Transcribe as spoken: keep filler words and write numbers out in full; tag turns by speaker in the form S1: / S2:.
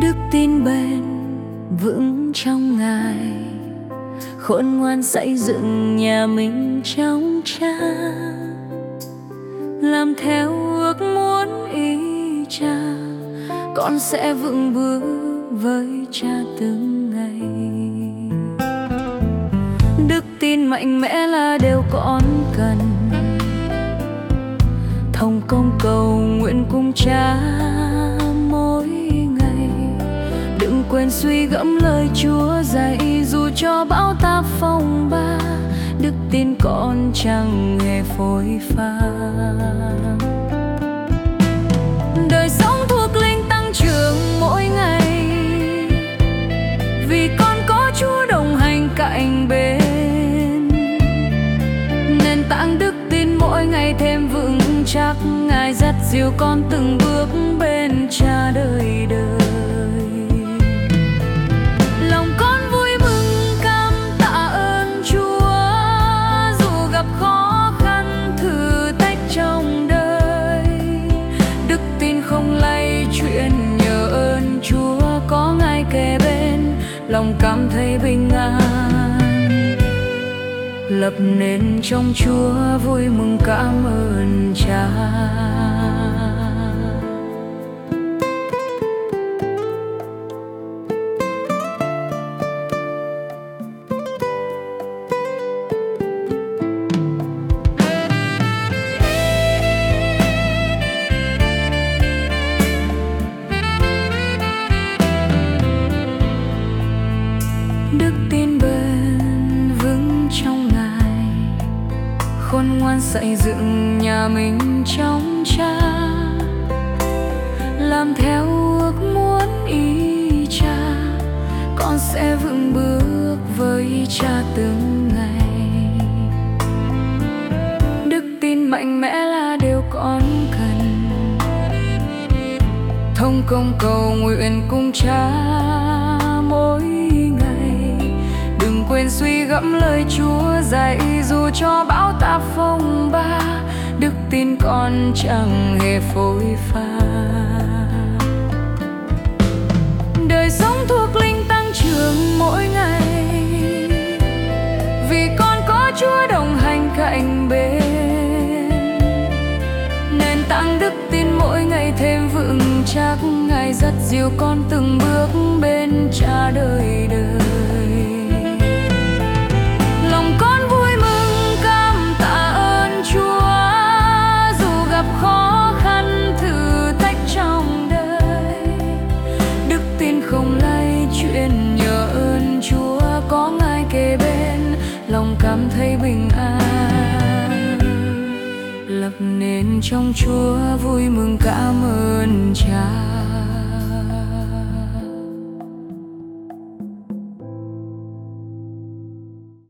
S1: đức tin bền vững trong Ngài, khôn ngoan xây dựng nhà mình trong Cha, làm theo ước muốn ý Cha, con sẽ vững bước với Cha từng ngày. Đức tin mạnh mẽ là điều con cần, thông công cầu nguyện cùng Cha mỗi ngày. Đừng quên suy gẫm lời Chúa dạy, dù cho bão táp phong ba, đức tin con chẳng hề phôi pha. Đời sống thuộc linh tăng trưởng mỗi ngày, vì con có Chúa đồng hành cạnh bên. Nền tảng đức tin mỗi ngày thêm vững chắc, Ngài dắt dìu con từng bước bên Cha đời đời. Lòng con vui mừng cảm tạ ơn Chúa, dù gặp khó khăn thử thách trong đời. Đức tin không lay chuyển, nhờ ơn Chúa có Ngài kề bên, lòng cảm thấy bình an. Lập nên trong Chúa vui mừng cảm ơn Cha. Đức tin bền vững trong Ngài, khôn ngoan xây dựng nhà mình trong Cha, làm theo ước muốn ý Cha, con sẽ vững bước với Cha từng ngày. Đức tin mạnh mẽ là điều con cần, thông công cầu nguyện cùng Cha mỗi ngày. Đừng quên suy gẫm lời Chúa dạy, dù cho bão táp phong ba, đức tin con chẳng hề phôi pha. Đời sống thuộc linh tăng trưởng mỗi ngày, vì con có Chúa đồng hành cạnh bên. Nền tảng đức tin mỗi ngày thêm vững chắc, Ngài dắt dìu con từng bước bên Cha đời đời. Lòng con vui mừng cảm tạ ơn Chúa, dù gặp khó khăn thử thách trong đời. Đức tin không lay chuyển, nhờ ơn Chúa có Ngài kề bên, lòng cảm thấy bình an. Lập nên trong Chúa vui mừng cảm ơn Cha.